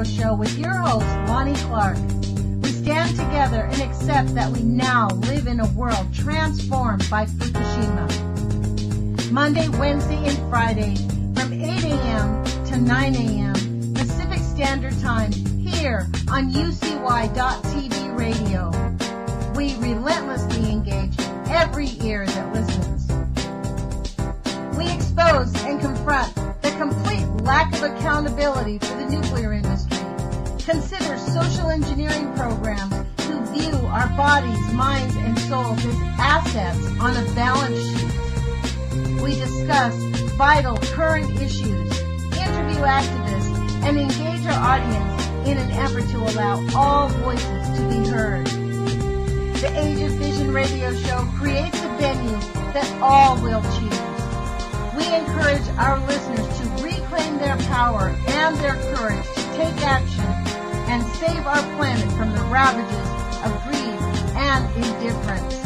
Show with your host, Lonnie Clark. We stand together and accept that we now live in a world transformed by Fukushima. Monday, Wednesday, and Friday from 8 a.m. to 9 a.m. Pacific Standard Time here on UCY.TV radio. We relentlessly engage every ear that listens. We expose and confront the complete lack of accountability for the nuclear industry. Consider social engineering programs who view our bodies, minds, and souls as assets on a balance sheet. We discuss vital current issues, interview activists, and engage our audience in an effort to allow all voices to be heard. The Age of Vision radio show creates a venue that all will choose. We encourage our listeners to reclaim their power and their courage to take action and save our planet from the ravages of greed and indifference.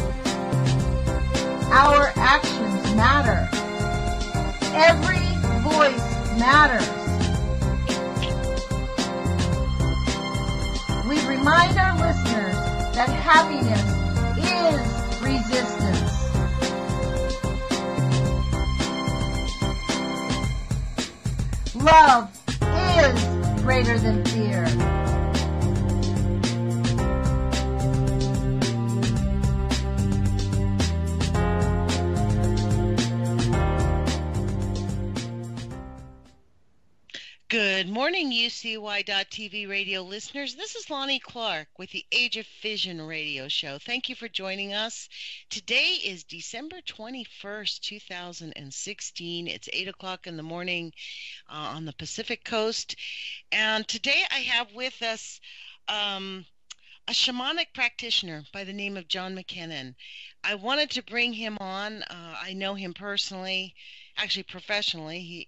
Our actions matter. Every voice matters. We remind our listeners that happiness is resistance. Love is greater than fear. Good morning, UCY.TV radio listeners. This is Lonnie Clark with the Age of Vision radio show. Thank you for joining us. Today is December 21st, 2016. It's 8 o'clock in the morning on the Pacific Coast. And today I have with us a shamanic practitioner by the name of John McKinnon. I wanted to bring him on. I know him personally, actually professionally.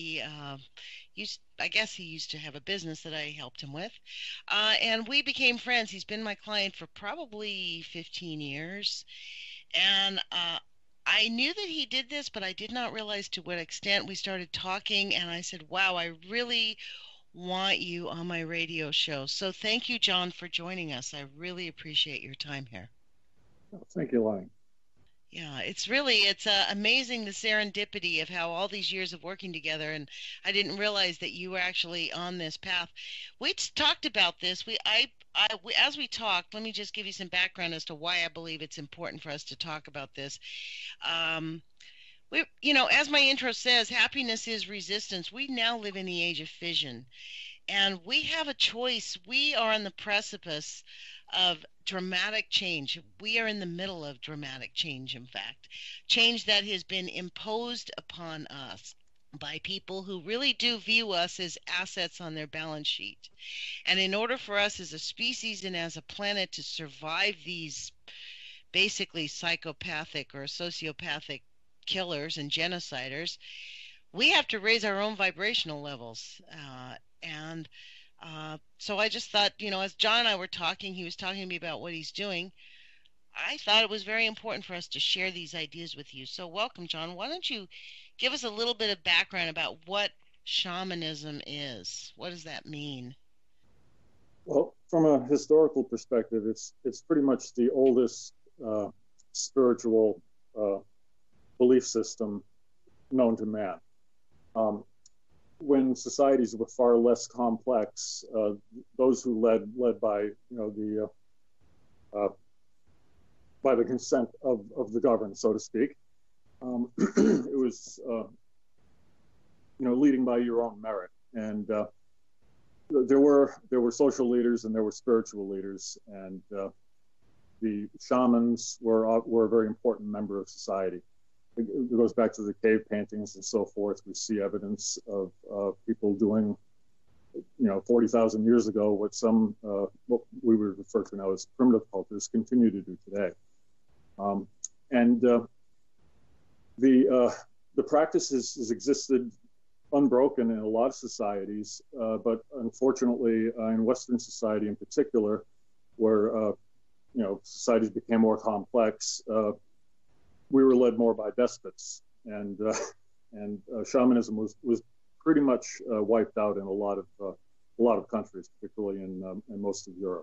I guess he used to have a business that I helped him with, and we became friends. He's been my client for probably 15 years, and I knew that he did this, but I did not realize to what extent. We started talking, and I said, wow, I really want you on my radio show. So thank you, John, for joining us. I really appreciate your time here. Thank you, Lonnie. Yeah, it's amazing the serendipity of how all these years of working together, and I didn't realize that you were actually on this path. We talked about this. As we talked, let me just give you some background as to why I believe it's important for us to talk about this. As my intro says, happiness is resistance. We now live in the age of fission, and we have a choice. We are on the precipice of dramatic change. We are in the middle of dramatic change, in fact. Change that has been imposed upon us by people who really do view us as assets on their balance sheet. And in order for us as a species and as a planet to survive these basically psychopathic or sociopathic killers and genociders, we have to raise our own vibrational levels. So I just thought, as John and I were talking, he was talking to me about what he's doing. I thought it was very important for us to share these ideas with you. So welcome, John. Why don't you give us a little bit of background about what shamanism is? What does that mean? Well, from a historical perspective, it's pretty much the oldest spiritual belief system known to man. When societies were far less complex, those who led by by the consent of the governed, so to speak. It was leading by your own merit, and there were social leaders and there were spiritual leaders, and the shamans were a very important member of society. It goes back to the cave paintings and so forth. We see evidence of people doing, 40,000 years ago what we would refer to now as primitive cultures continue to do today. The practice has existed unbroken in a lot of societies, but unfortunately in Western society in particular, where societies became more complex, we were led more by despots, and shamanism was pretty much wiped out in a lot a lot of countries, particularly in most of Europe.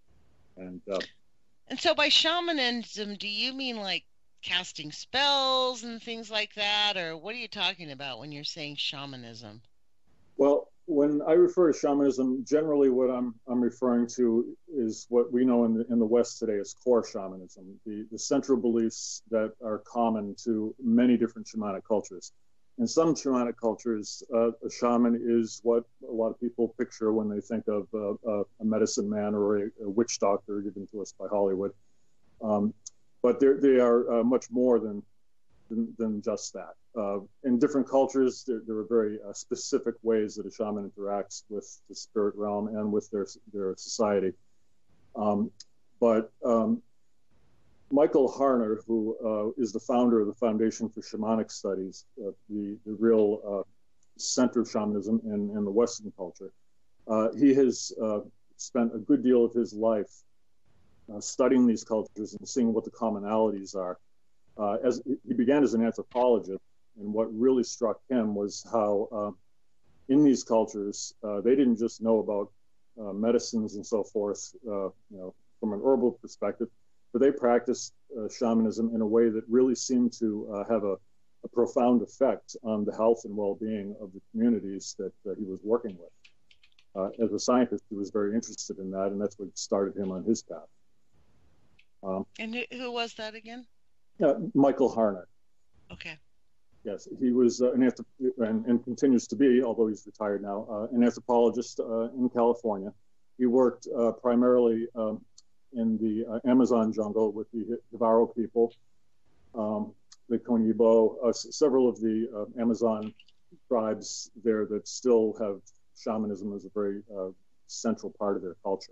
And so by shamanism, do you mean like casting spells and things like that, or what are you talking about when you're saying shamanism? Well, when I refer to shamanism, generally what I'm referring to is what we know in the West today as core shamanism, the central beliefs that are common to many different shamanic cultures. In some shamanic cultures, a shaman is what a lot of people picture when they think of a medicine man or a witch doctor given to us by Hollywood. But they are much more than just that. In different cultures, there are very specific ways that a shaman interacts with the spirit realm and with their society. But Michael Harner, who is the founder of the Foundation for Shamanic Studies, the real center of shamanism in the Western culture, he has spent a good deal of his life studying these cultures and seeing what the commonalities are. As he began as an anthropologist, and what really struck him was how in these cultures they didn't just know about medicines and so forth, from an herbal perspective, but they practiced shamanism in a way that really seemed to have a profound effect on the health and well-being of the communities that he was working with. As a scientist, he was very interested in that, and that's what started him on his path. And who was that again? Michael Harner. Okay. Yes, he was and continues to be, although he's retired now, an anthropologist in California. He worked primarily in the Amazon jungle with the Jivaro people, the Konibo, several of the Amazon tribes there that still have shamanism as a very central part of their culture.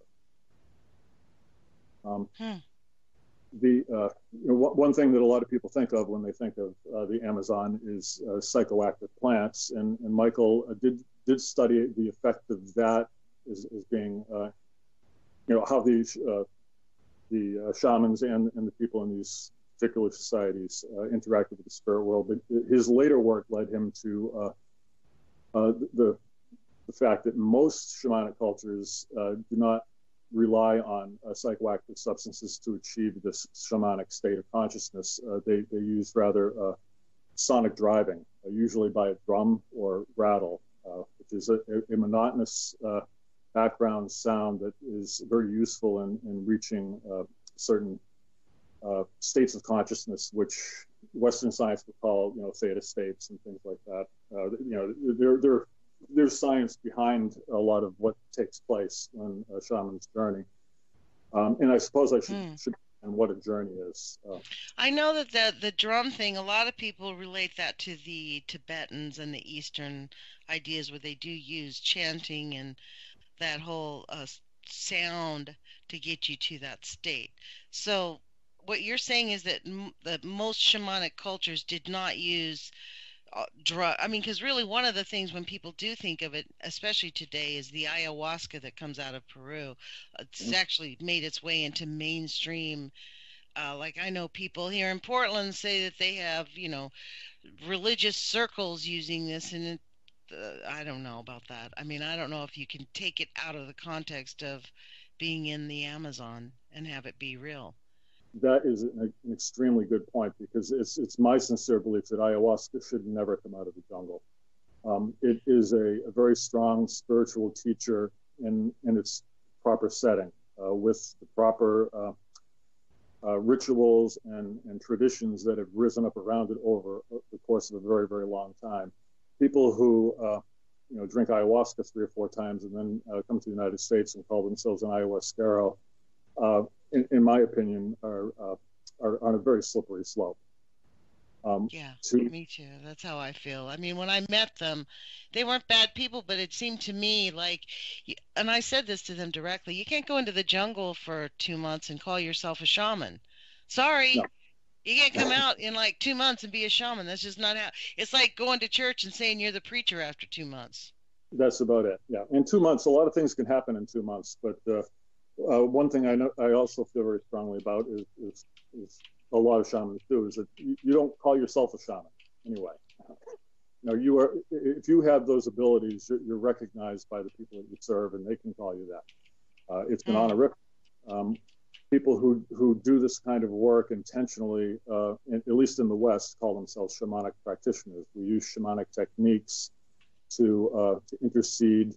One thing that a lot of people think of when they think of the Amazon is psychoactive plants, and Michael did study the effect of that as being, how the shamans and the people in these particular societies interacted with the spirit world. But his later work led him to the fact that most shamanic cultures do not rely on psychoactive substances to achieve this shamanic state of consciousness. They use rather sonic driving, usually by a drum or rattle, which is a monotonous background sound that is very useful in reaching certain states of consciousness, which Western science would call, theta states and things like that. There's science behind a lot of what takes place on a shaman's journey. And I suppose I should and what a journey is. I know that the drum thing, a lot of people relate that to the Tibetans and the Eastern ideas where they do use chanting and that whole sound to get you to that state. So what you're saying is that most shamanic cultures did not use because really one of the things when people do think of it, especially today, is the ayahuasca that comes out of Peru. It's actually made its way into mainstream. Like I know people here in Portland say that they have, religious circles using this, and I don't know about that. I mean, I don't know if you can take it out of the context of being in the Amazon and have it be real. That is an extremely good point, because it's my sincere belief that ayahuasca should never come out of the jungle. It is a very strong spiritual teacher in its proper setting, with the proper rituals and traditions that have risen up around it over the course of a very, very long time. People who drink ayahuasca 3 or 4 times and then come to the United States and call themselves an ayahuasquero, in my opinion, are on a very slippery slope. Me too. That's how I feel. I mean, when I met them, they weren't bad people, but it seemed to me like, and I said this to them directly, you can't go into the jungle for 2 months and call yourself a shaman. Sorry. No. You can't come out in like 2 months and be a shaman. That's just not how. It's like going to church and saying you're the preacher after 2 months. That's about it. Yeah. In 2 months, a lot of things can happen in 2 months, but one thing I also feel very strongly about is a lot of shamans do, is that you don't call yourself a shaman anyway. you are, if you have those abilities, you're recognized by the people that you serve, and they can call you that. It's been honorific. People who do this kind of work intentionally, at least in the West, call themselves shamanic practitioners. We use shamanic techniques to intercede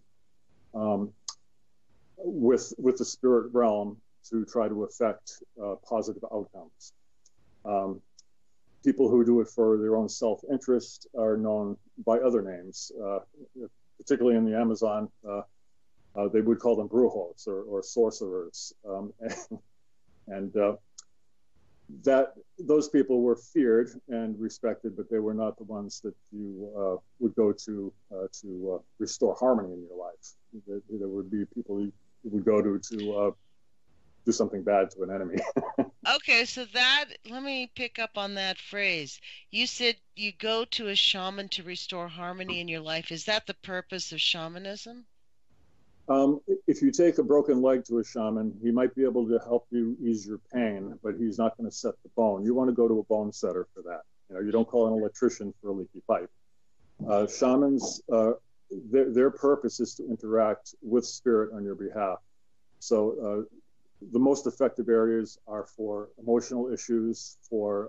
with the spirit realm to try to affect positive outcomes. People who do it for their own self-interest are known by other names, particularly in the Amazon. They would call them brujos or sorcerers. And that those people were feared and respected, but they were not the ones that you would go to restore harmony in your life. There would be people you would go to do something bad to an enemy. Okay, so let me pick up on that phrase. You said you go to a shaman to restore harmony in your life. Is that the purpose of shamanism? If you take a broken leg to a shaman, he might be able to help you ease your pain, but he's not going to set the bone. You want to go to a bone setter for that. You don't call an electrician for a leaky pipe. Shamans, their purpose is to interact with spirit on your behalf. So the most effective areas are for emotional issues, for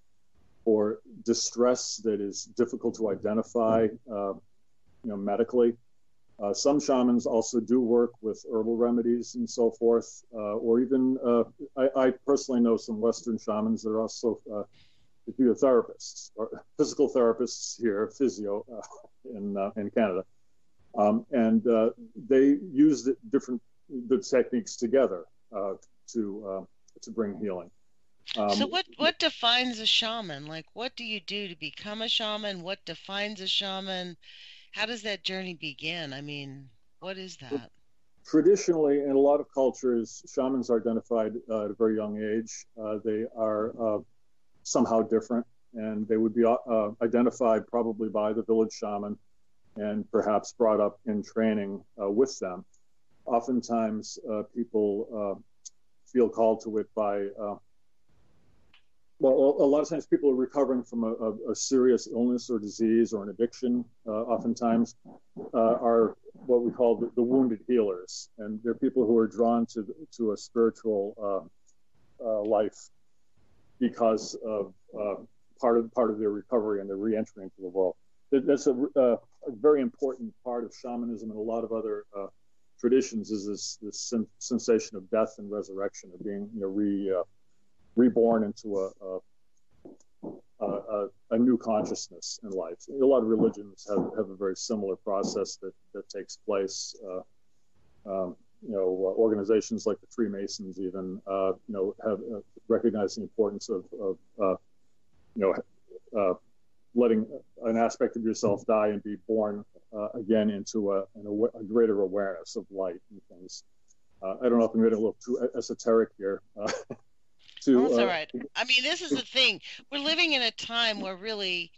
distress that is difficult to identify, medically. Some shamans also do work with herbal remedies and so forth, or even I personally know some Western shamans that are also physiotherapists or physical therapists here, physio in Canada, and they use the techniques together to bring healing. So what defines a shaman? Like, what do you do to become a shaman? What defines a shaman? How does that journey begin? I mean, what is that? Traditionally, in a lot of cultures, shamans are identified at a very young age. They are somehow different, and they would be identified probably by the village shaman and perhaps brought up in training with them. Oftentimes, people feel called to it by well, a lot of times people are recovering from a serious illness or disease or an addiction. Oftentimes are what we call the wounded healers. And they're people who are drawn to a spiritual life because of part of their recovery and their re-entry into the world. That's a very important part of shamanism and a lot of other traditions is this sensation of death and resurrection, of being reborn into a new consciousness in life. A lot of religions have a very similar process that takes place. Organizations like the Freemasons even have recognized the importance of letting an aspect of yourself die and be born again into a greater awareness of light and things. I don't know if I'm getting a little too esoteric here. That's all right. I mean, this is the thing. We're living in a time where really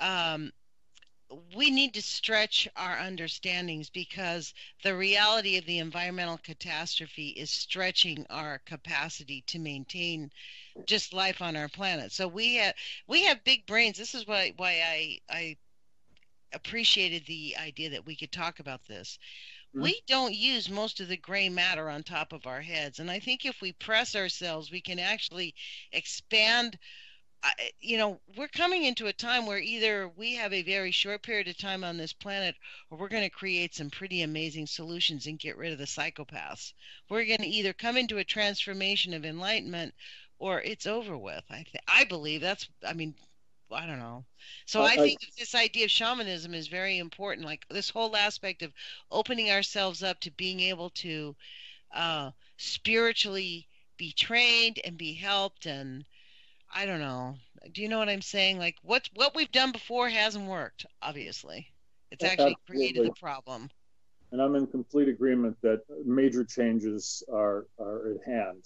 we need to stretch our understandings because the reality of the environmental catastrophe is stretching our capacity to maintain just life on our planet. So we have big brains. This is why I appreciated the idea that we could talk about this. We don't use most of the gray matter on top of our heads. And I think if we press ourselves, we can actually expand. We're coming into a time where either we have a very short period of time on this planet, or we're going to create some pretty amazing solutions and get rid of the psychopaths. We're going to either come into a transformation of enlightenment, or it's over with. I believe that's, I don't know. So I think this idea of shamanism is very important. Like this whole aspect of opening ourselves up to being able to spiritually be trained and be helped. And I don't know. Do you know what I'm saying? Like what we've done before hasn't worked, obviously. It's actually created the problem. And I'm in complete agreement that major changes are at hand.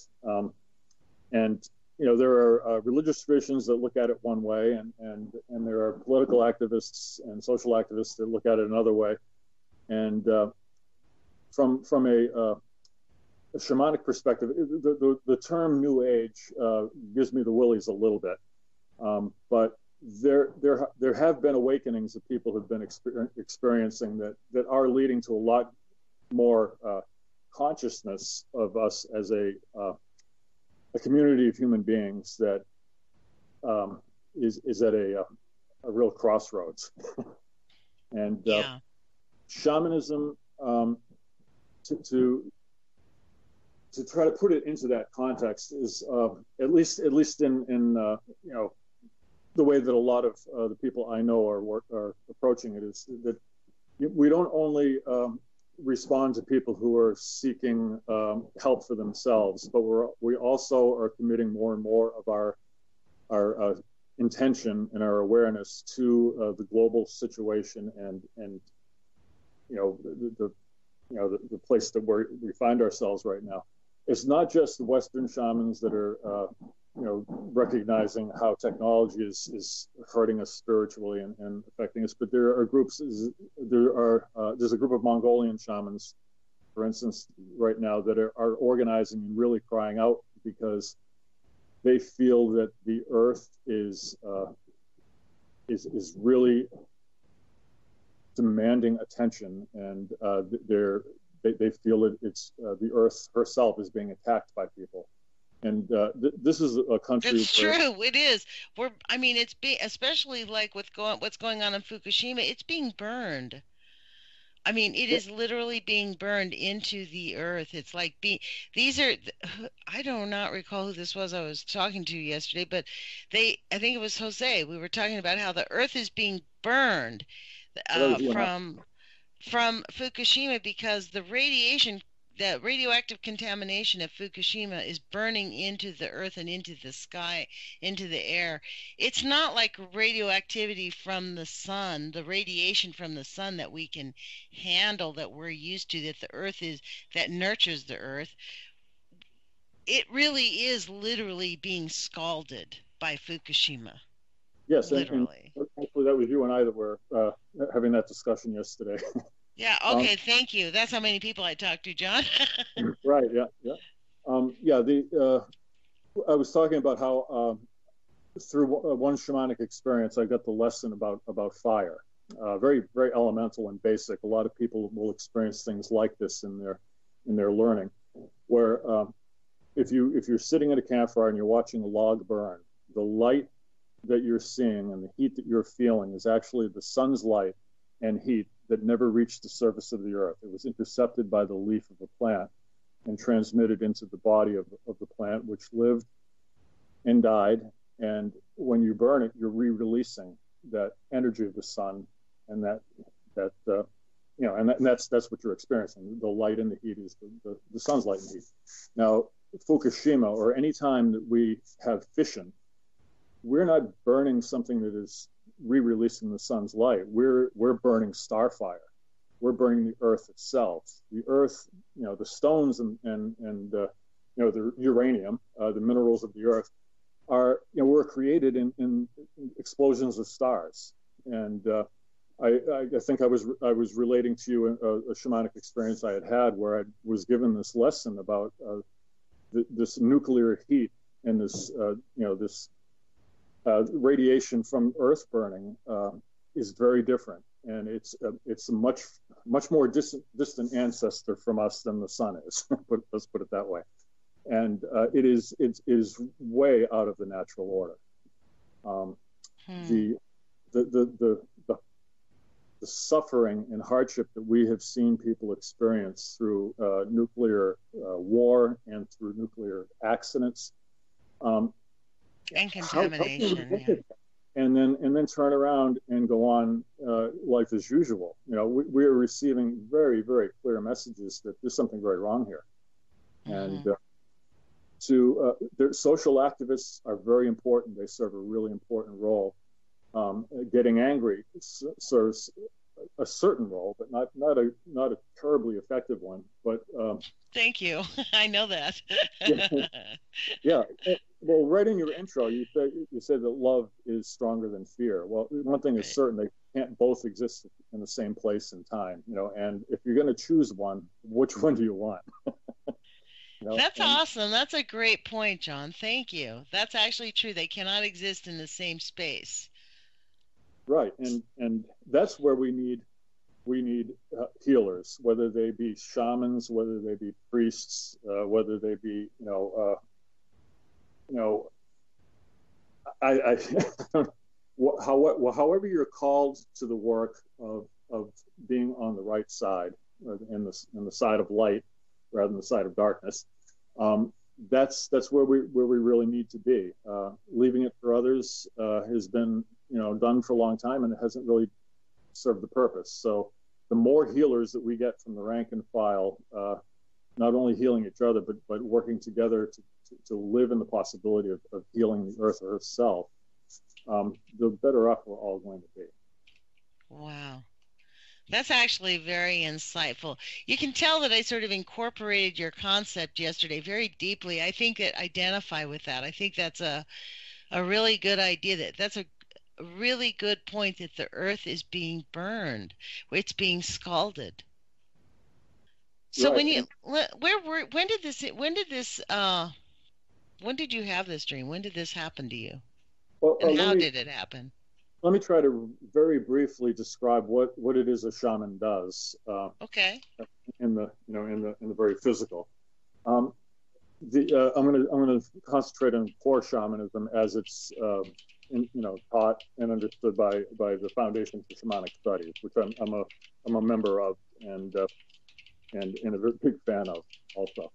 There are religious traditions that look at it one way, and there are political activists and social activists that look at it another way. And from a shamanic perspective, the term New Age gives me the willies a little bit. But there have been awakenings that people have been experiencing that are leading to a lot more consciousness of us as a community of human beings that is at a real crossroads. And shamanism, to try to put it into that context, is at least in the way that a lot of the people I know are approaching it, is that we don't only respond to people who are seeking help for themselves, but we also are committing more and more of our intention and our awareness to the global situation and the place that we find ourselves right now. It's not just the Western shamans that are recognizing how technology is hurting us spiritually and affecting us, but there are groups. There's a group of Mongolian shamans, for instance, right now that are organizing and really crying out because they feel that the earth is really demanding attention, and they feel that it's the earth herself is being attacked by people. And this is a country. It's true. It is. It's especially like what's going on in Fukushima. It's being burned. It is literally being burned into the earth. It's like I do not recall who this was I was talking to yesterday, but I think it was Jose. We were talking about how the earth is being burned from Fukushima because the radioactive contamination of Fukushima is burning into the earth and into the sky, into the air. It's not like radioactivity from the sun, the radiation from the sun that we can handle, that we're used to, that the earth that nurtures the earth. It really is literally being scalded by Fukushima. Yes, literally. And hopefully that was you and I that were having that discussion yesterday. Yeah. Okay. Thank you. That's how many people I talked to, John. Right. Yeah. Yeah. I was talking about how through one shamanic experience, I got the lesson about fire. Very, very elemental and basic. A lot of people will experience things like this in their learning, where if you're sitting at a campfire and you're watching a log burn, the light that you're seeing and the heat that you're feeling is actually the sun's light and heat that never reached the surface of the earth. It was intercepted by the leaf of a plant and transmitted into the body of the plant, which lived and died. And when you burn it, you're re-releasing that energy of the sun, and that's what you're experiencing. The light and the heat is the sun's light and heat. Now, Fukushima, or any time that we have fission, we're not burning something that is re-releasing the sun's light. We're burning starfire. We're burning the earth itself. The earth, the stones and the uranium, the minerals of the earth are, were created in explosions of stars. And I think I was relating to you a shamanic experience I had where I was given this lesson about this nuclear heat and this radiation from earth burning is very different, and it's a much more distant ancestor from us than the sun is. Let's put it that way, and it is way out of the natural order. The suffering and hardship that we have seen people experience through nuclear war and through nuclear accidents. And contamination, and then turn around and go on life as usual. We are receiving very, very clear messages that there's something very wrong here. Mm-hmm. And their social activists are very important. They serve a really important role. Getting angry serves a certain role, but not a terribly effective one. But thank you. I know that. Yeah. Well, right in your intro, you said that love is stronger than fear. Well, one thing is certain: they can't both exist in the same place and time. And if you're going to choose one, which one do you want? That's awesome. That's a great point, John. Thank you. That's actually true. They cannot exist in the same space. Right, and that's where we need healers, whether they be shamans, whether they be priests, whether they be you know I however you're called to the work of being on the right side, in the side of light rather than the side of darkness. That's where we really need to be. Leaving it for others has been done for a long time, and it hasn't really served the purpose. So the more healers that we get from the rank and file, not only healing each other but working together to live in the possibility of healing the earth herself, the better off we're all going to be. Wow. That's actually very insightful. You can tell that I sort of incorporated your concept yesterday very deeply. I think that identify with that. I think that's a really good idea. That's a really good point, that the earth is being burned. It's being scalded. So Right. when did you have this dream? When did this happen to you? Well, And how did it happen? let me try to very briefly describe what it is a shaman does. Okay. In the very physical. I'm going to concentrate on core shamanism as it's taught and understood by the Foundation for Shamanic Studies, which I'm a member of and a very big fan of also.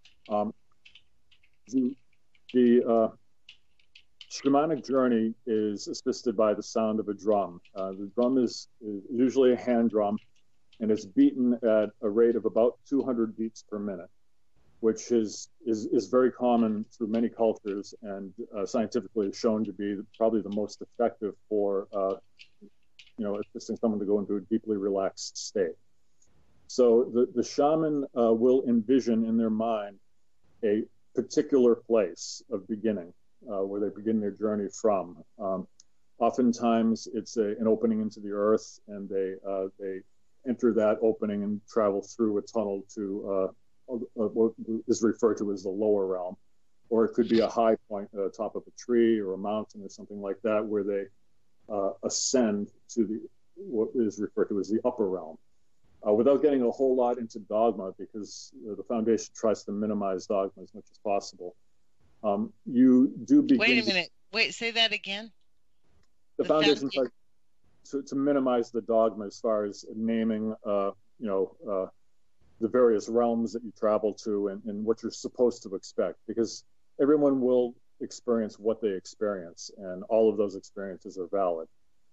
The shamanic journey is assisted by the sound of a drum. The drum is usually a hand drum, and it's beaten at a rate of about 200 beats per minute, which is very common through many cultures, and scientifically is shown to be probably the most effective for assisting someone to go into a deeply relaxed state. So the shaman will envision in their mind a particular place of beginning where they begin their journey from. Oftentimes, it's an opening into the earth, and they enter that opening and travel through a tunnel to what is referred to as the lower realm, or it could be a high point at the top of a tree or a mountain or something like that, where they ascend to what is referred to as the upper realm. Without getting a whole lot into dogma, because the Foundation tries to minimize dogma as much as possible. You do begin. Wait a minute. Wait, say that again. The Foundation tries to minimize the dogma as far as naming, the various realms that you travel to and what you're supposed to expect, because everyone will experience what they experience, and all of those experiences are valid.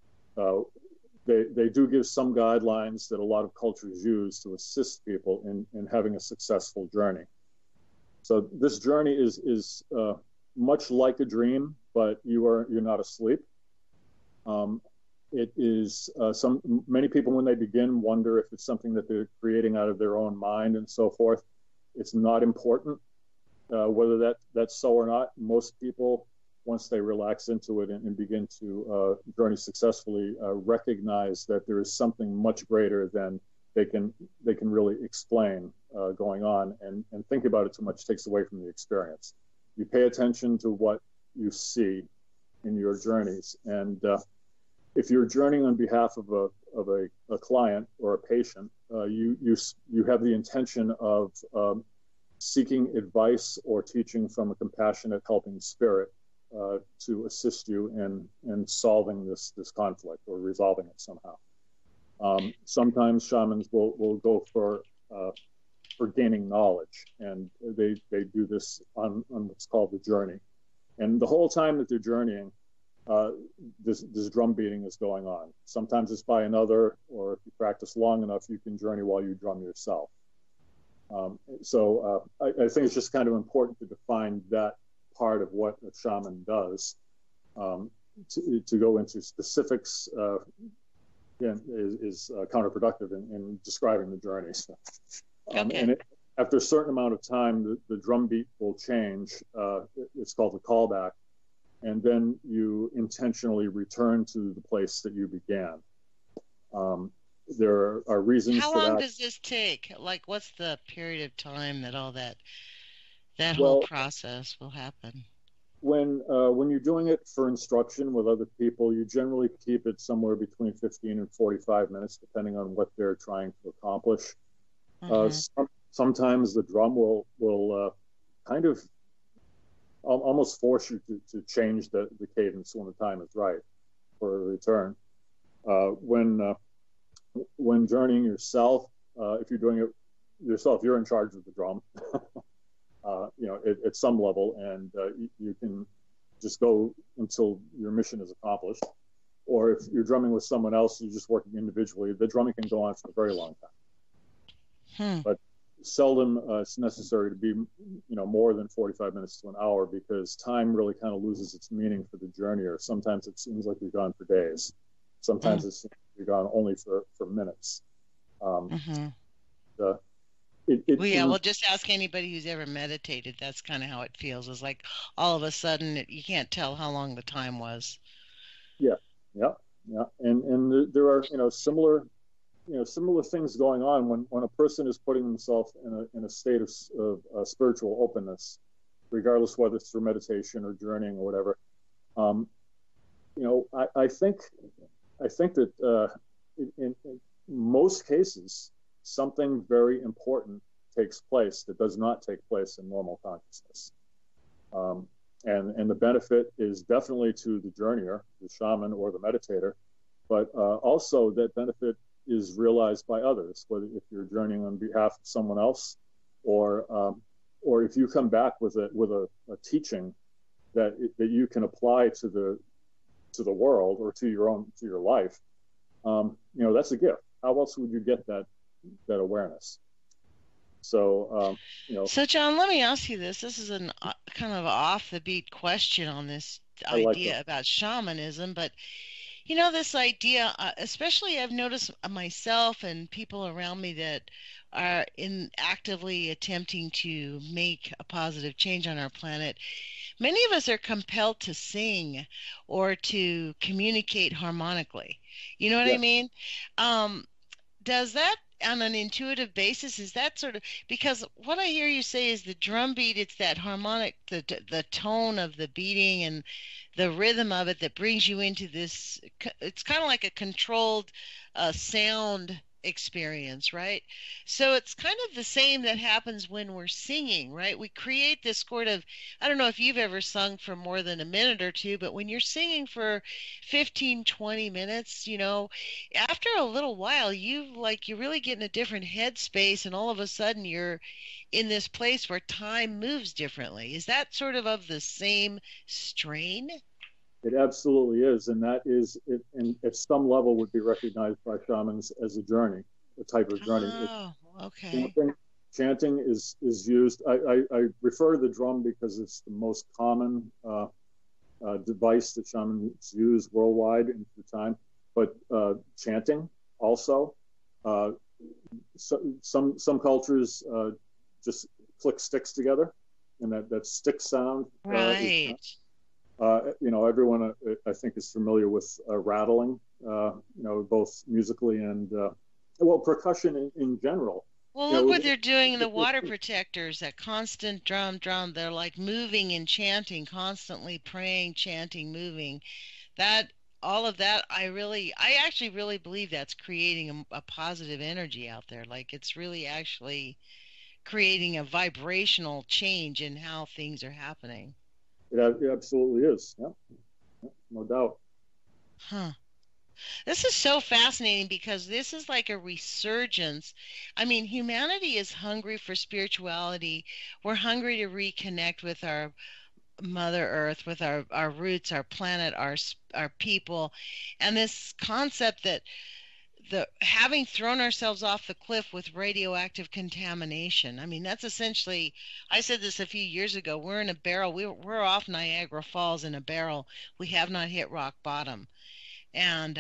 They do give some guidelines that a lot of cultures use to assist people in having a successful journey. So this journey is much like a dream, but you're not asleep. It is many people, when they begin, wonder if it's something that they're creating out of their own mind and so forth. It's not important whether that's so or not. Most people, once they relax into it and begin to journey successfully, recognize that there is something much greater than they can really explain going on, and think about it too much takes away from the experience. You pay attention to what you see in your journeys, and if you're journeying on behalf of a client or a patient, you have the intention of seeking advice or teaching from a compassionate, helping spirit to assist you in solving this conflict or resolving it somehow. Sometimes shamans will go for gaining knowledge, and they do this on what's called the journey. And the whole time that they're journeying, this drum beating is going on. Sometimes it's by another, or if you practice long enough, you can journey while you drum yourself. So I think it's just kind of important to define that part of what a shaman does. To go into specifics is counterproductive in describing the journey. So, Okay. And after a certain amount of time, the drum beat will change. It's called the callback. And then you intentionally return to the place that you began. There are reasons for that. How long does this take? Like, what's the period of time that all that whole process will happen? when you're doing it for instruction with other people, you generally keep it somewhere between 15 and 45 minutes, depending on what they're trying to accomplish. Sometimes the drum will kind of almost force you to change the cadence when the time is right for a return. When journeying yourself, if you're doing it yourself, you're in charge of the drum. At some level, and you can just go until your mission is accomplished. Or if you're drumming with someone else, you're just working individually, the drumming can go on for a very long time. But seldom it's necessary to be, more than 45 minutes to an hour, because time really kind of loses its meaning for the journeyer. Sometimes it seems like you're gone for days. Sometimes it seems like you're gone only for minutes. Well, just ask anybody who's ever meditated. That's kind of how it feels. It's like all of a sudden you can't tell how long the time was. Yeah. And there are similar things going on when a person is putting themselves in a state of spiritual openness, regardless whether it's through meditation or journeying or whatever. I think that in most cases, something very important takes place that does not take place in normal consciousness. And the benefit is definitely to the journeyer, the shaman or the meditator, but also that benefit is realized by others, whether if you're journeying on behalf of someone else, or if you come back with a teaching that you can apply to the world or to your life. That's a gift. How else would you get that awareness? So, So, John, let me ask you this. This is a kind of off the beat question on this idea about shamanism, but this idea, especially I've noticed myself and people around me that are actively attempting to make a positive change on our planet. Many of us are compelled to sing or to communicate harmonically. You know what I mean? Does that, on an intuitive basis, is that sort of, because what I hear you say is the drum beat, it's that harmonic, the tone of the beating and the rhythm of it that brings you into this, it's kind of like a controlled sound experience, right? So it's kind of the same that happens when we're singing, right? We create this sort of, I don't know if you've ever sung for more than a minute or two, but when you're singing for 15, 20 minutes, after a little while, you really get in a different headspace, and all of a sudden you're in this place where time moves differently. Is that sort of the same strain? It absolutely is, and that is, and at some level, would be recognized by shamans as a journey, a type of journey. Oh, okay. Chanting is used. I refer to the drum because it's the most common device that shamans use worldwide in the time. But chanting also. Some cultures just click sticks together, and that stick sound. Right. Everyone I think is familiar with rattling, both musically and percussion in general. Well, look what they're doing in the water protectors, that constant drum. They're like moving and chanting, constantly praying, chanting, moving. All of that, I actually really believe that's creating a positive energy out there. Like it's really actually creating a vibrational change in how things are happening. It absolutely is. Yeah, no doubt. This is so fascinating because this is like a resurgence. I mean, humanity is hungry for spirituality. We're hungry to reconnect with our Mother Earth, with our roots, our planet, our people. And this concept that having thrown ourselves off the cliff with radioactive contamination. I mean, that's essentially, I said this a few years ago, we're in a barrel. We're off Niagara Falls in a barrel. We have not hit rock bottom. And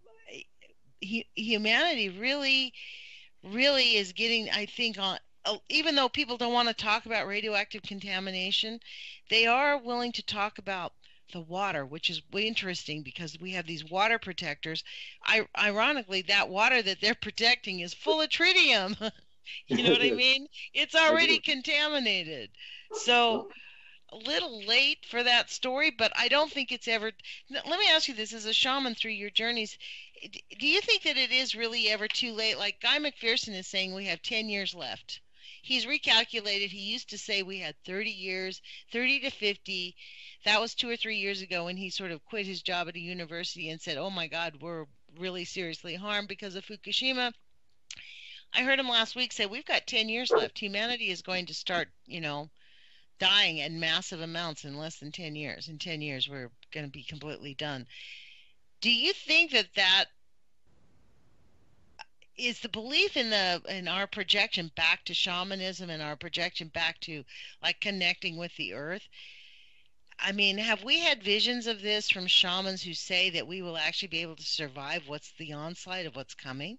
humanity really, really is getting, I think, on, even though people don't want to talk about radioactive contamination, they are willing to talk about the water, which is interesting because we have these water protectors. Ironically, that water that they're protecting is full of tritium. You know what I mean? It's already contaminated. So a little late for that story, but I don't think it's ever. Let me ask you this: as a shaman through your journeys, do you think that it is really ever too late? Like Guy McPherson is saying, we have 10 years left. He's recalculated. He used to say we had 30 years, 30 to 50. That was 2 or 3 years ago when he sort of quit his job at a university and said, "Oh my God, we're really seriously harmed because of Fukushima." I heard him last week say we've got 10 years left. Humanity is going to start, dying in massive amounts in less than 10 years. In 10 years, we're going to be completely done. Do you think that that is the belief in our projection back to shamanism and our projection back to like connecting with the earth? I mean, have we had visions of this from shamans who say that we will actually be able to survive what's the onslaught of what's coming?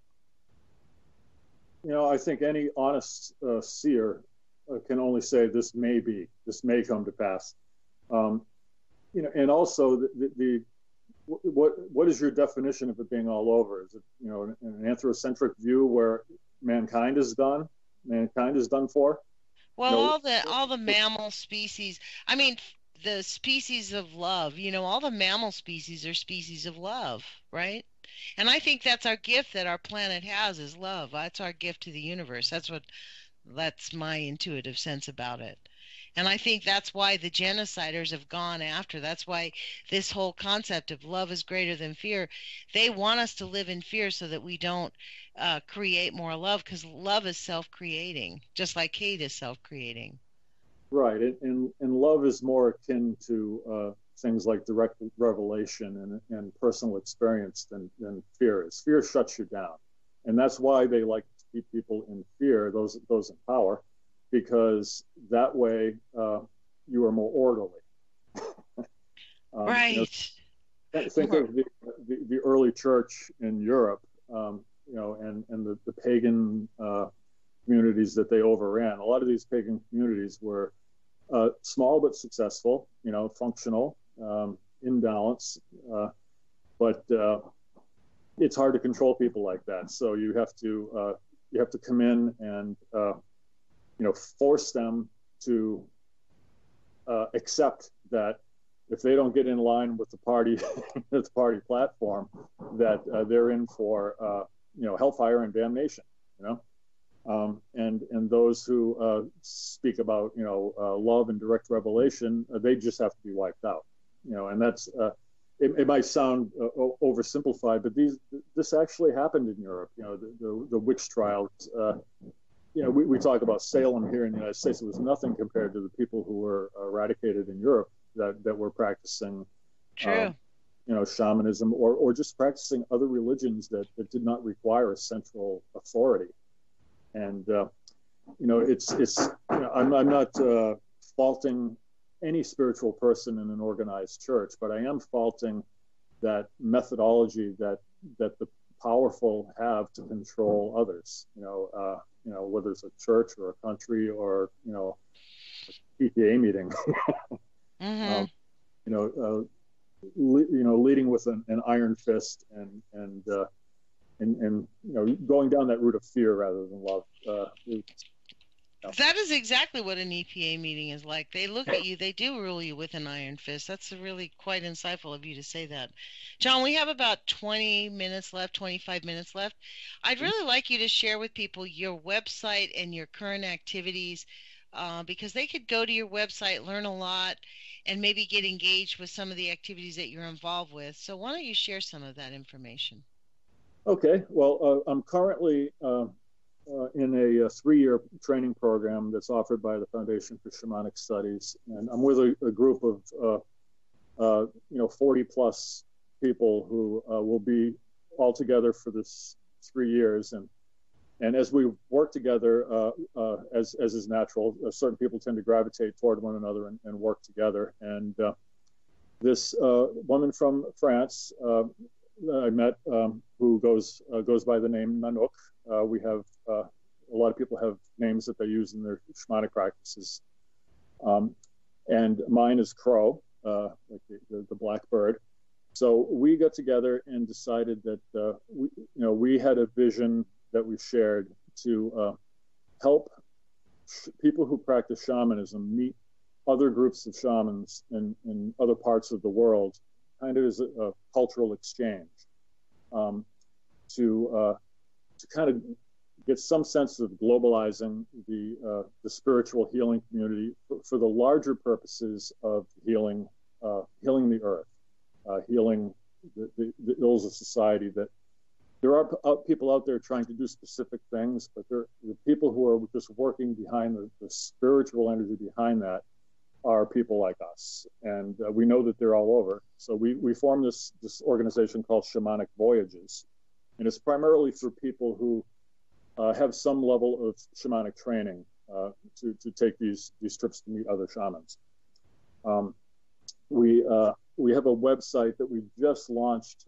I think any honest seer can only say this may come to pass. And also what is your definition of it being all over? Is it an anthrocentric view where mankind is done for? Well, all the mammal species. I mean, the species of love. All the mammal species are species of love, right? And I think that's our gift that our planet has is love. That's our gift to the universe. That's my intuitive sense about it. And I think that's why the genociders have gone after. That's why this whole concept of love is greater than fear. They want us to live in fear so that we don't create more love, because love is self-creating, just like hate is self-creating. Right. And love is more akin to things like direct revelation and personal experience than fear is. Fear shuts you down. And that's why they like to keep people in fear, those in power, because that way you are more orderly. Right. Think of the early church in Europe, and the pagan communities that they overran. A lot of these pagan communities were small but successful, functional, in balance, but it's hard to control people like that. So you have to come in and force them to accept that if they don't get in line with the party platform, that they're in for hellfire and damnation. And those who speak about love and direct revelation, they just have to be wiped out. And that's it might sound oversimplified, but this actually happened in Europe. The witch trials. We talk about Salem here in the United States. It was nothing compared to the people who were eradicated in Europe that were practicing, shamanism or just practicing other religions that did not require a central authority. And I'm not faulting any spiritual person in an organized church, but I am faulting that methodology that the powerful have to control others. Whether it's a church or a country or a PTA meeting. Mm-hmm. Leading with an iron fist and going down that route of fear rather than love. That is exactly what an EPA meeting is like. They look at you, they do rule you with an iron fist. That's really quite insightful of you to say that. John, we have about 20 minutes left, 25 minutes left. I'd really like you to share with people your website and your current activities, because they could go to your website, learn a lot, and maybe get engaged with some of the activities that you're involved with. So why don't you share some of that information? Okay. Well, I'm currently in a 3-year training program that's offered by the Foundation for Shamanic Studies, and I'm with a group of 40 plus people who will be all together for this 3 years, and as we work together, as is natural, certain people tend to gravitate toward one another and work together. And this woman from France I met, who goes by the name Nanook. We have a lot of people have names that they use in their shamanic practices, and mine is Crow, like the black bird. So we got together and decided that we had a vision that we shared to help people who practice shamanism meet other groups of shamans in other parts of the world, kind of as a cultural exchange, um, to kind of get some sense of globalizing the spiritual healing community for the larger purposes of healing the earth, healing the ills of society. That there are people out there trying to do specific things, but the people who are just working behind the spiritual energy behind that are people like us, and we know that they're all over. So we formed this organization called Shamanic Voyages, and it's primarily for people who have some level of shamanic training to take these trips to meet other shamans. We have a website that we just launched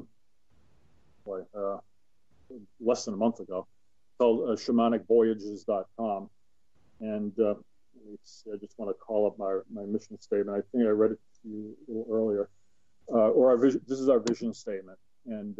less than a month ago, called shamanicvoyages.com. And I just want to call up my mission statement. I think I read it to you a little earlier. This is our vision statement. And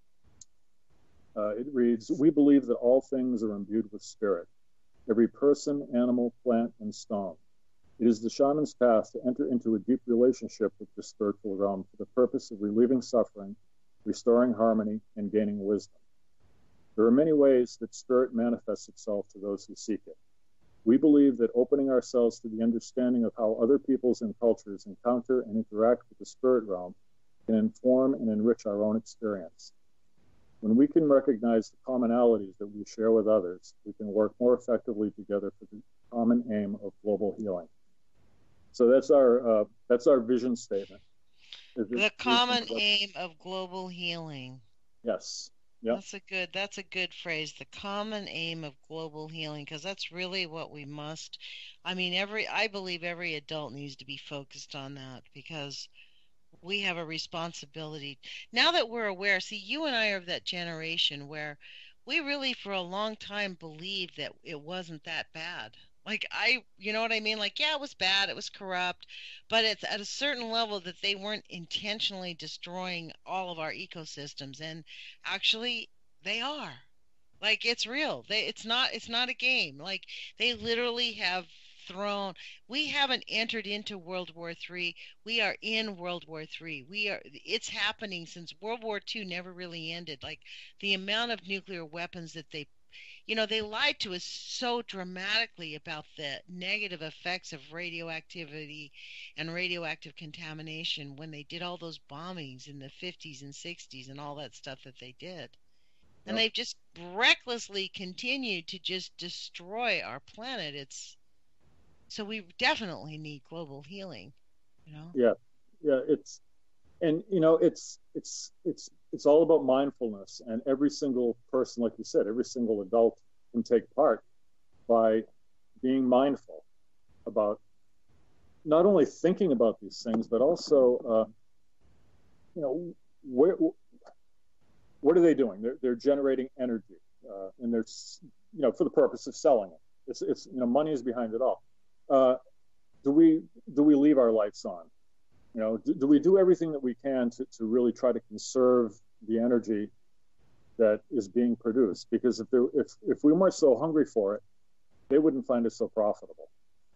it reads, "We believe that all things are imbued with spirit, every person, animal, plant, and stone. It is the shaman's path to enter into a deep relationship with the spiritual realm for the purpose of relieving suffering, restoring harmony, and gaining wisdom. There are many ways that spirit manifests itself to those who seek it. We believe that opening ourselves to the understanding of how other peoples and cultures encounter and interact with the spirit realm can inform and enrich our own experience. When we can recognize the commonalities that we share with others, we can work more effectively together for the common aim of global healing." So that's our vision statement. The common aim of global healing. Yes. Yep. That's a good phrase. The common aim of global healing, because that's really what we must. I mean, I believe every adult needs to be focused on that, because we have a responsibility. Now that we're aware, see, you and I are of that generation where we really for a long time believed that it wasn't that bad. Like you know what I mean? Like, yeah, it was bad, it was corrupt, but it's at a certain level that they weren't intentionally destroying all of our ecosystems, and actually they are. Like, it's real. It's not a game. Like, they literally have thrown. We haven't entered into World War III. We are in World War III. It's happening since World War II never really ended. Like, the amount of nuclear weapons that they lied to us so dramatically about the negative effects of radioactivity and radioactive contamination when they did all those bombings in the 50s and 60s and all that stuff that they did. And they've just recklessly continued to just destroy our planet. So we definitely need global healing, Yeah. It's all about mindfulness, and every single person, like you said, every single adult can take part by being mindful about not only thinking about these things, but also, what are they doing? They're generating energy, and they're, for the purpose of selling it. It's money is behind it all. Do we leave our lights on? Do we do everything that we can to really try to conserve the energy that is being produced? Because if we weren't so hungry for it, they wouldn't find it so profitable.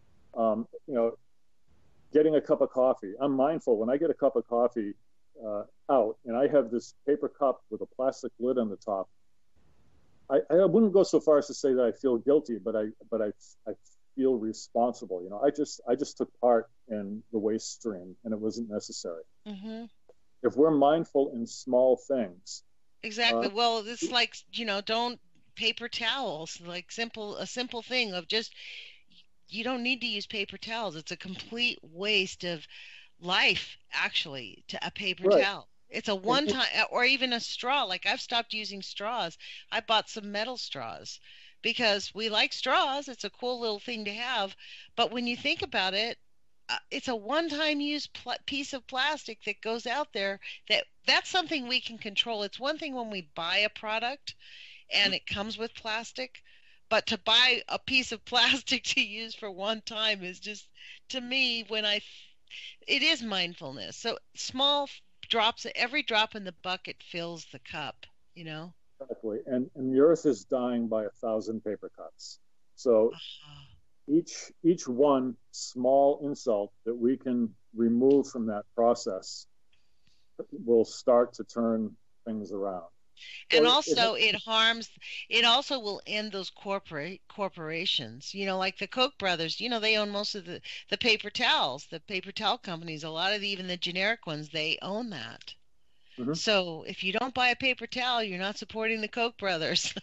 Getting a cup of coffee. I'm mindful when I get a cup of coffee out, and I have this paper cup with a plastic lid on the top. I wouldn't go so far as to say that I feel guilty, but I feel responsible. I just took part in the waste stream, and it wasn't necessary. Mm-hmm. If we're mindful in small things. Exactly. Well, it's like, don't paper towels, like a simple thing of just, you don't need to use paper towels. It's a complete waste of life, actually, to a paper towel. It's a one-time, or even a straw. Like, I've stopped using straws. I bought some metal straws because we like straws. It's a cool little thing to have. But when you think about it, it's a one-time use piece of plastic that goes out there. That's something we can control. It's one thing when we buy a product and it comes with plastic, but to buy a piece of plastic to use for one time is just, to me, it is mindfulness. So small drops, every drop in the bucket fills the cup, Exactly. And the earth is dying by 1,000 paper cuts. So each one small insult that we can remove from that process will start to turn things around. And also it also will end those corporations, like the Koch brothers, they own most of the paper towels, the paper towel companies, a lot of even the generic ones, they own that. Mm-hmm. So if you don't buy a paper towel, you're not supporting the Koch brothers.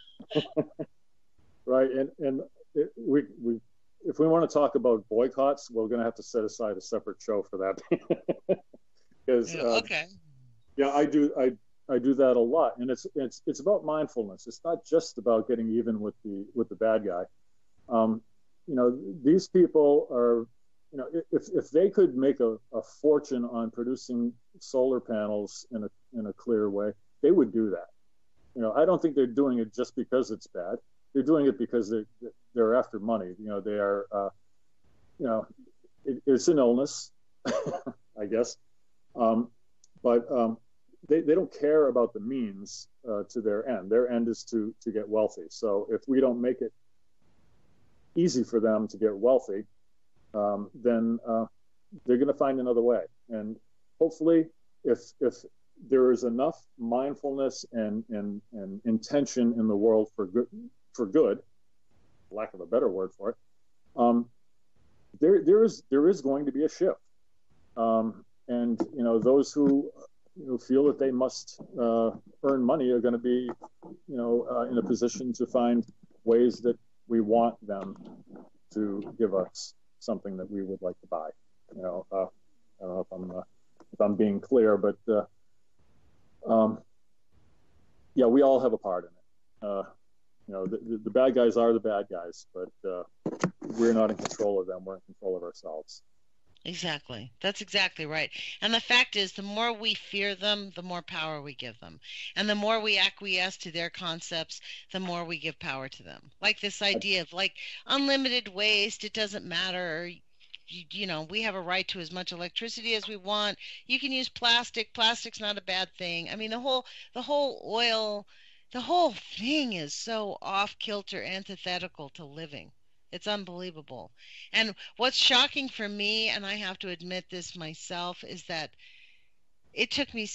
Right. And we if we want to talk about boycotts, we're going to have to set aside a separate show for that. Because okay. Yeah, I do that a lot, and it's about mindfulness. It's not just about getting even with the bad guy. These people are, if they could make a fortune on producing solar panels in a clear way, they would do that. I don't think they're doing it just because it's bad. They're doing it because they're after money. They are, it's an illness, I guess. But they don't care about the means to their end. Their end is to get wealthy. So if we don't make it easy for them to get wealthy, then they're going to find another way. And hopefully, if there is enough mindfulness and intention in the world for good, lack of a better word for it, there is going to be a shift. And those who feel that they must earn money are going to be in a position to find ways that we want them to give us something that we would like to buy. I don't know if I'm being clear, but yeah, we all have a part in it. The bad guys are the bad guys, but we're not in control of them. We're in control of ourselves. Exactly. That's exactly right. And the fact is, the more we fear them, the more power we give them. And the more we acquiesce to their concepts, the more we give power to them. Like this idea of unlimited waste, it doesn't matter. We have a right to as much electricity as we want. You can use plastic. Plastic's not a bad thing. I mean, the whole oil, the whole thing is so off kilter, antithetical to living. It's unbelievable. And what's shocking for me, and I have to admit this myself, is that it took me,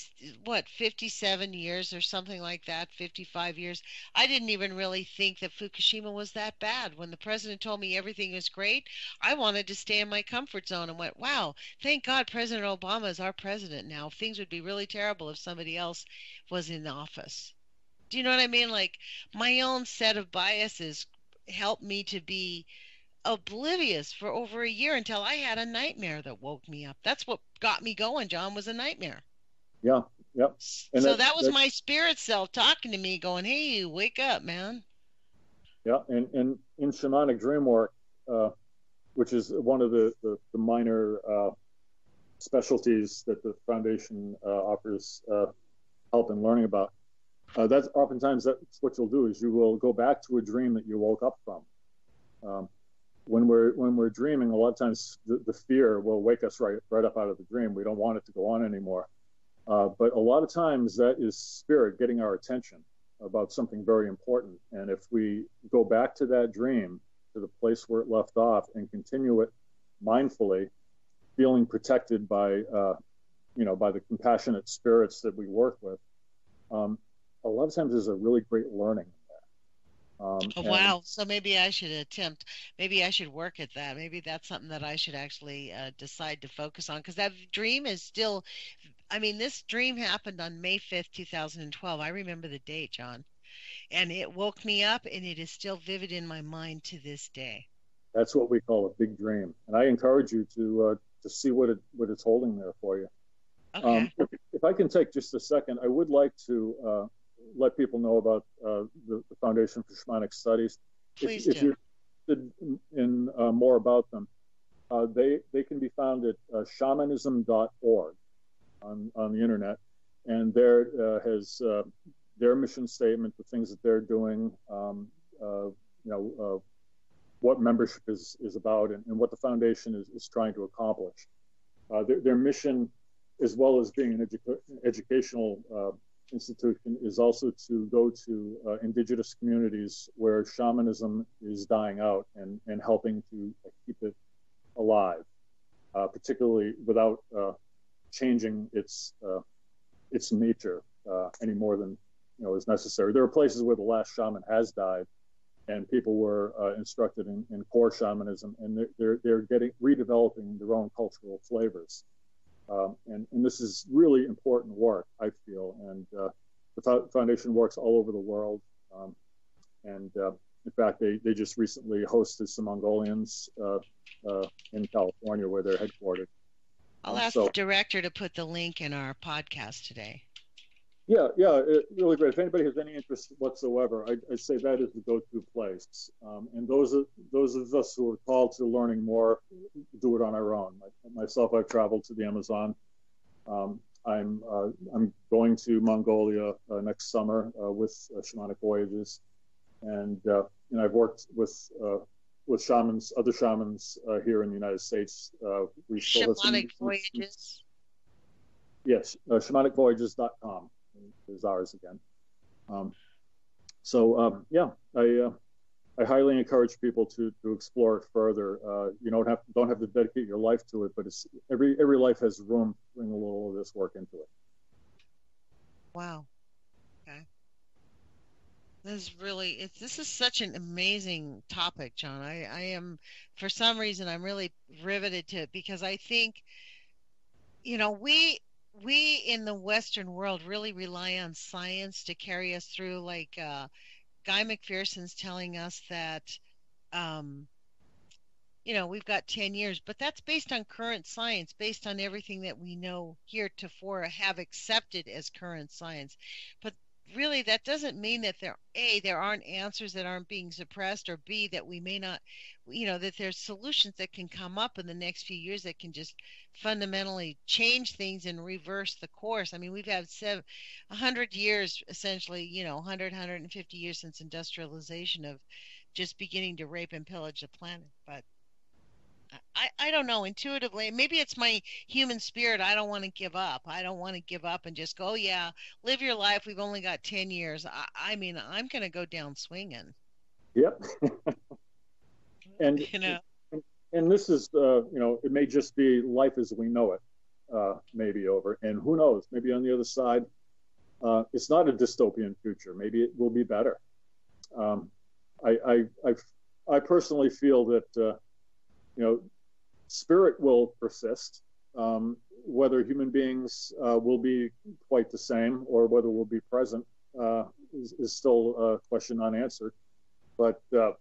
57 years or something like that, 55 years. I didn't even really think that Fukushima was that bad. When the president told me everything was great, I wanted to stay in my comfort zone and went, wow, thank God President Obama is our president now. Things would be really terrible if somebody else was in office. Do you know what I mean? My own set of biases helped me to be oblivious for over a year until I had a nightmare that woke me up. That's what got me going, John, was a nightmare. Yeah, yep. And so that was my spirit self talking to me, going, hey, wake up, man. Yeah, and in shamanic dream work, which is one of the minor specialties that the foundation offers help in learning about, that's what you'll do is you will go back to a dream that you woke up from. When we're dreaming, a lot of times the fear will wake us right up out of the dream. We don't want it to go on anymore. But a lot of times that is spirit getting our attention about something very important. And if we go back to that dream, to the place where it left off, and continue it mindfully, feeling protected by the compassionate spirits that we work with, a lot of times there's a really great learning in that. Wow. So maybe I should work at that. Maybe that's something that I should actually decide to focus on, because that dream is still, this dream happened on May 5th, 2012. I remember the date, John, and it woke me up, and it is still vivid in my mind to this day. That's what we call a big dream. And I encourage you to see what it's holding there for you. Okay. If I can take just a second, I would like to let people know about the Foundation for Shamanic Studies. Please do. If you're interested in more about them, they can be found at shamanism.org on the internet, and there has their mission statement, the things that they're doing, what membership is about, and what the foundation is trying to accomplish. Their mission, as well as being an educational institution is also to go to indigenous communities where shamanism is dying out and helping to keep it alive, particularly without changing its nature any more than is necessary. There are places where the last shaman has died, and people were instructed in core shamanism, and they're redeveloping their own cultural flavors. And this is really important work, I feel, and the foundation works all over the world. In fact, they just recently hosted some Mongolians in California, where they're headquartered. I'll ask the director to put the link in our podcast today. Yeah, really great. If anybody has any interest whatsoever, I'd say that is the go-to place. And those of us who are called to learning more do it on our own. Myself, I've traveled to the Amazon. I'm going to Mongolia next summer with Shamanic Voyages, and I've worked with shamans, other shamans here in the United States. We still Shamanic Voyages. Yes, shamanicvoyages.com is ours again. I highly encourage people to explore it further. You don't have to dedicate your life to it, but it's every life has room to bring a little of this work into it. Wow. Okay. This is such an amazing topic, John. I am, for some reason, I'm really riveted to it, because I think, we in the Western world really rely on science to carry us through. Like Guy McPherson's telling us that, we've got 10 years, but that's based on current science, based on everything that we know heretofore have accepted as current science. But really, that doesn't mean that there aren't answers that aren't being suppressed, or B, that we may not, that there's solutions that can come up in the next few years that can just fundamentally change things and reverse the course. I mean, we've had 100 years, essentially, 150 years since industrialization, of just beginning to rape and pillage the planet. But I don't know, intuitively, maybe it's my human spirit. I don't want to give up. I don't want to give up and just go, yeah, live your life. We've only got 10 years. I mean, I'm going to go down swinging. Yep. And this is, it may just be life as we know it, maybe over. And who knows, maybe on the other side, it's not a dystopian future. Maybe it will be better. I personally feel that, spirit will persist. Whether human beings will be quite the same, or whether we'll be present, is still a question unanswered. But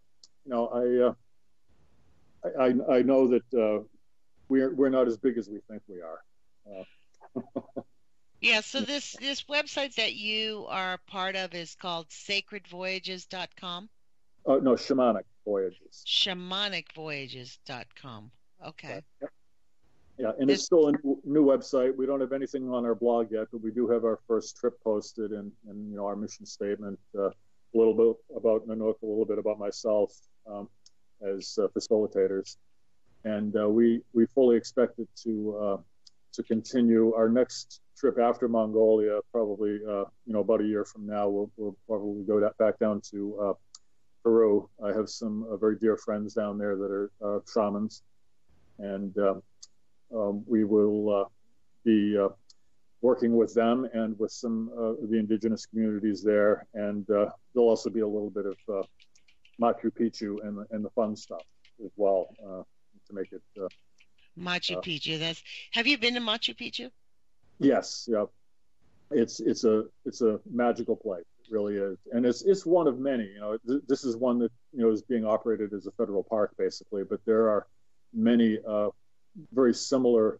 I know that we're not as big as we think we are. Yeah. So this website that you are part of is called sacredvoyages.com. No, Shamanic Voyages. Shamanicvoyages.com. Okay. Yeah, and it's still a new website. We don't have anything on our blog yet, but we do have our first trip posted, and our mission statement, a little bit about Nanook, a little bit about myself as facilitators, and we fully expect it to continue. Our next trip after Mongolia, probably about a year from now, we'll probably go back down to Peru. I have some very dear friends down there that are shamans, and we will be working with them and with some of the indigenous communities there, and there'll also be a little bit of Machu Picchu and the fun stuff as well, to make it Machu Picchu. Have you been to Machu Picchu? Yes, yeah. It's a magical place. Really is, and it's one of many. This is one that is being operated as a federal park, basically. But there are many very similar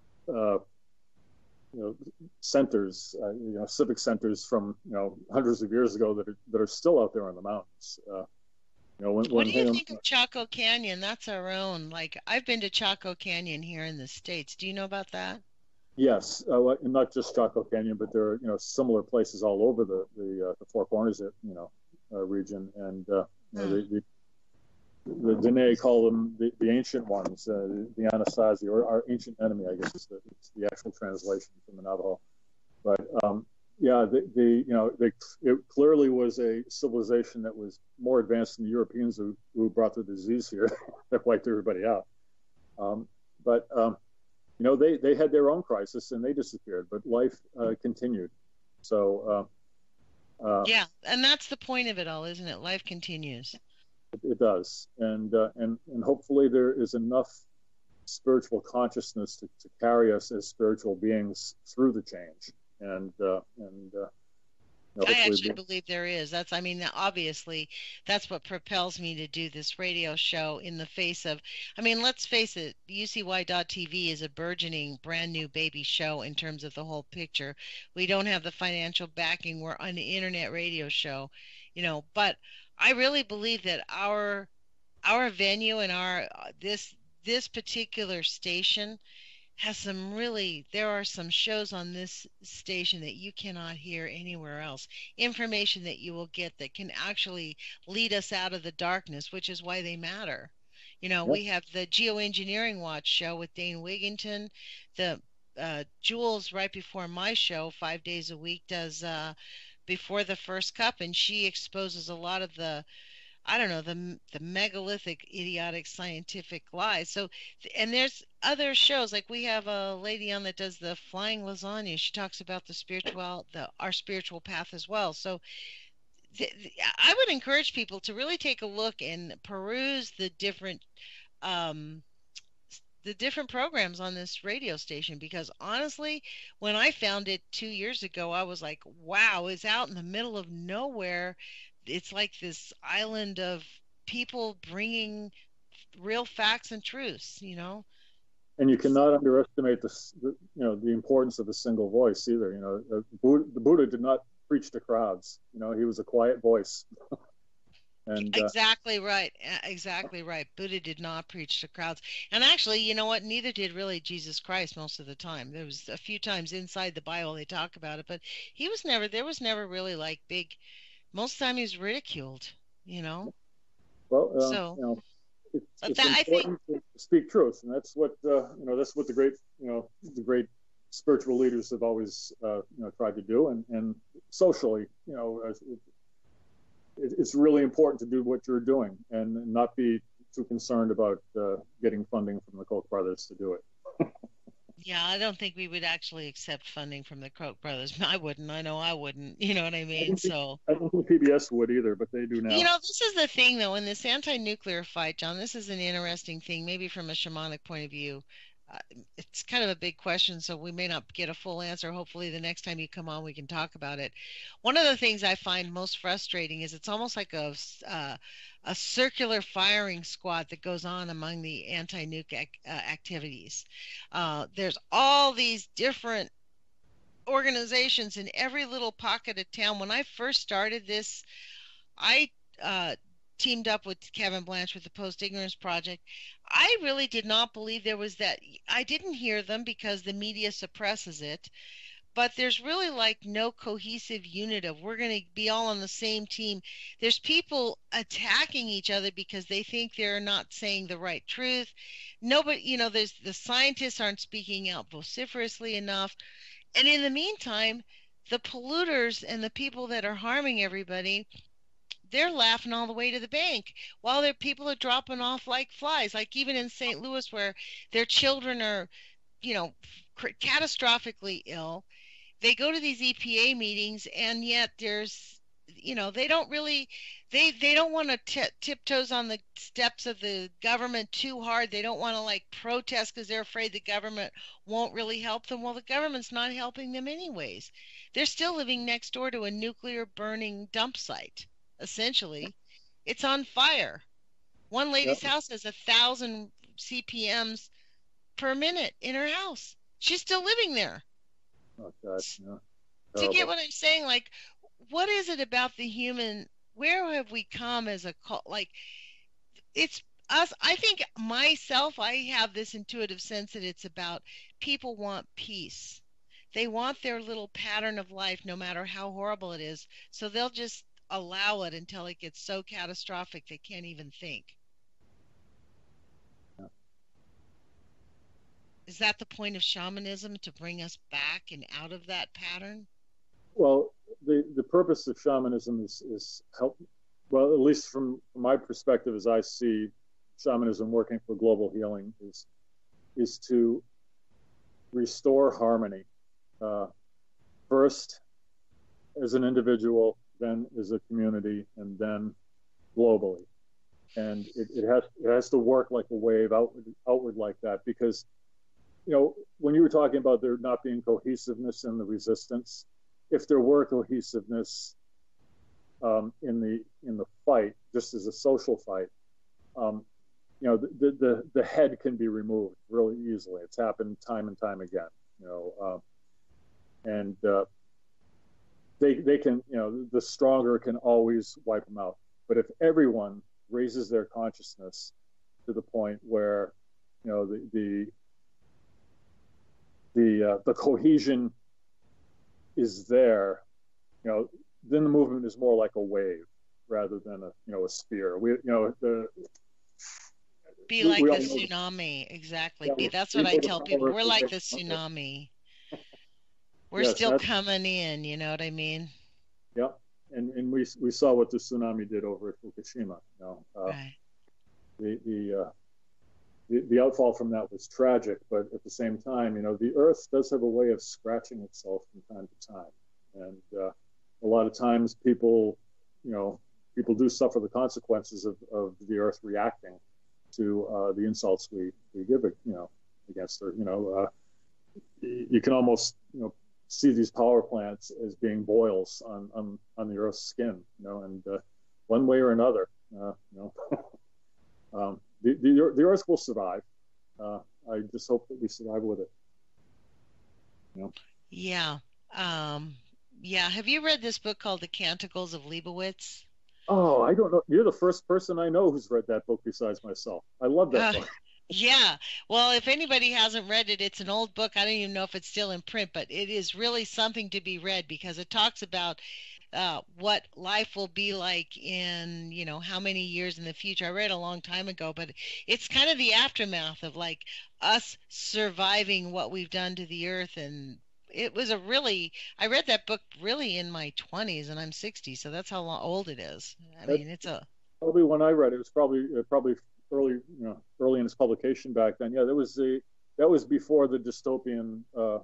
centers, civic centers from hundreds of years ago that are still out there in the mountains. What do you think of Chaco Canyon? That's our own. Like, I've been to Chaco Canyon here in the States. Do you know about that? Yes, not just Chaco Canyon, but there are similar places all over the Four Corners region, and the Dene call them the ancient ones, the Anasazi, or our ancient enemy, I guess is the actual translation from the Navajo. But yeah, it clearly was a civilization that was more advanced than the Europeans who brought the disease here that wiped everybody out. Um, but they had their own crisis and they disappeared, but life continued. So yeah, and that's the point of it all, isn't it? Life continues. It does, and hopefully there is enough spiritual consciousness to carry us as spiritual beings through the change, and I actually believe there is. I mean, obviously, that's what propels me to do this radio show in the face of, I mean, let's face it, UCY.TV is a burgeoning, brand new baby show in terms of the whole picture. We don't have the financial backing. We're an internet radio show, but I really believe that our venue and our this particular station has there are some shows on this station that you cannot hear anywhere else. Information that you will get that can actually lead us out of the darkness, which is why they matter. Yep. We have the Geoengineering Watch show with Dane Wigington. The Jules, right before my show, 5 days a week, does Before the First Cup, and she exposes a lot of the the megalithic, idiotic scientific lies. So, and there's other shows, like we have a lady on that does the Flying Lasagna. She talks about our spiritual path as well. So I would encourage people to really take a look and peruse the different programs on this radio station, because honestly, when I found it 2 years ago, I was like, wow, it's out in the middle of nowhere. It's like this island of people bringing real facts and truths, And you cannot underestimate the importance of a single voice either. The Buddha did not preach to crowds. He was a quiet voice. And, exactly right. Exactly right. Buddha did not preach to crowds. And actually, you know what? Neither did really Jesus Christ most of the time. There was a few times inside the Bible they talk about it, but there was never really like big, most of the time he was ridiculed, Well, so it's important to speak truth, and that's what the great spiritual leaders have always tried to do, and socially, it's really important to do what you're doing and not be too concerned about getting funding from the Koch brothers to do it. Yeah, I don't think we would actually accept funding from the Koch brothers. I wouldn't. I know I wouldn't. You know what I mean? I don't think PBS would either, but they do now. This is the thing, though, in this anti-nuclear fight, John, this is an interesting thing, maybe from a shamanic point of view. It's kind of a big question, so we may not get a full answer. Hopefully the next time you come on, we can talk about it. One of the things I find most frustrating is it's almost like a circular firing squad that goes on among the anti-nuke activities. There's all these different organizations in every little pocket of town. When I first started this, I teamed up with Kevin Blanch with the Post Ignorance Project. I really did not believe there was that. I didn't hear them because the media suppresses it, but there's really like no cohesive unit of we're going to be all on the same team. There's people attacking each other because they think they're not saying the right truth. Nobody, there's the scientists aren't speaking out vociferously enough. And in the meantime, the polluters and the people that are harming everybody, they're laughing all the way to the bank while their people are dropping off like flies. Like even in St. Louis, where their children are, catastrophically ill, they go to these EPA meetings, and yet there's, they don't really, they don't want to tiptoes on the steps of the government too hard. They don't want to like protest because they're afraid the government won't really help them. Well, the government's not helping them anyways. They're still living next door to a nuclear burning dump site. Essentially, it's on fire. One lady's house has 1,000 CPMs per minute in her house. She's still living there. Oh gosh, no. Do you get what I'm saying? Like, what is it about the human? Where have we come as a cult? Like, it's us. I think myself, I have this intuitive sense that it's about people want peace. They want their little pattern of life, no matter how horrible it is. So they'll just allow it until it gets so catastrophic they can't even think. Yeah. Is that the point of shamanism, to bring us back and out of that pattern? Well, the purpose of shamanism is help. Well, at least from my perspective, as I see shamanism working for global healing, is to restore harmony. First, as an individual, then as a community, and then globally. And it has to work like a wave outward like that, because when you were talking about there not being cohesiveness in the resistance, if there were cohesiveness in the fight, just as a social fight, the head can be removed really easily. It's happened time and time again. And they can, the stronger can always wipe them out. But if everyone raises their consciousness to the point where the cohesion is there, then the movement is more like a wave rather than a spear. Be like the tsunami, exactly. Yeah, that's what I tell people. We're like the tsunami. We're still coming in, you know what I mean? Yeah, and we saw what the tsunami did over at Fukushima. Right. The outfall from that was tragic, but at the same time, the Earth does have a way of scratching itself from time to time, and a lot of times people do suffer the consequences of the Earth reacting to the insults we give it, against her. You can almost see these power plants as being boils on the Earth's skin, and one way or another, the Earth will survive. I just hope that we survive with it. Yeah. Yeah. Have you read this book called The Canticles of Leibowitz? Oh, I don't know. You're the first person I know who's read that book besides myself. I love that book. Yeah. Well, if anybody hasn't read it, it's an old book. I don't even know if it's still in print, but it is really something to be read because it talks about what life will be like in, how many years in the future. I read it a long time ago, but it's kind of the aftermath of like us surviving what we've done to the earth. And it was I read that book really in my 20s and I'm 60. So that's how old it is. It's probably when I read it, it was probably early in its publication back then. Yeah, that was before the dystopian,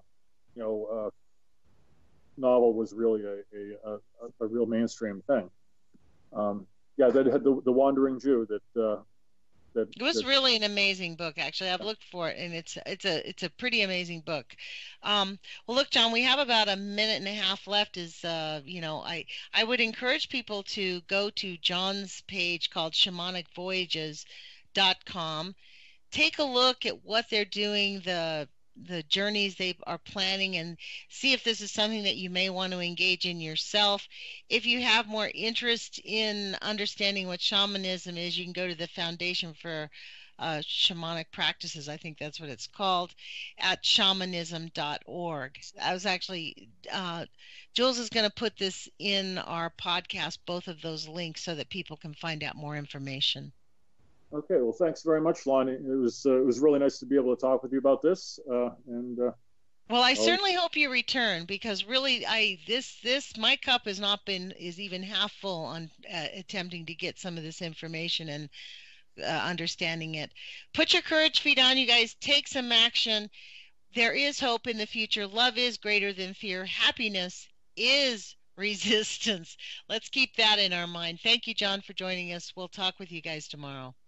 novel was really a real mainstream thing. That had the Wandering Jew that it was really an amazing book. Actually, I've looked for it, and it's a pretty amazing book. Well, look, John, we have about a minute and a half left. I would encourage people to go to John's page called shamanicvoyages.com. Take a look at what they're doing, the journeys they are planning, and see if this is something that you may want to engage in yourself. If you have more interest in understanding what shamanism is, you can go to the Foundation for Shamanic Practices, I think that's what it's called, at shamanism.org. I was actually, Jules is going to put this in our podcast, both of those links, so that people can find out more information. Okay, well, thanks very much, Lonnie. It was really nice to be able to talk with you about this. Well, I certainly hope you return, because really, my cup is even half full on attempting to get some of this information and understanding it. Put your courage feet on, you guys. Take some action. There is hope in the future. Love is greater than fear. Happiness is resistance. Let's keep that in our mind. Thank you, John, for joining us. We'll talk with you guys tomorrow.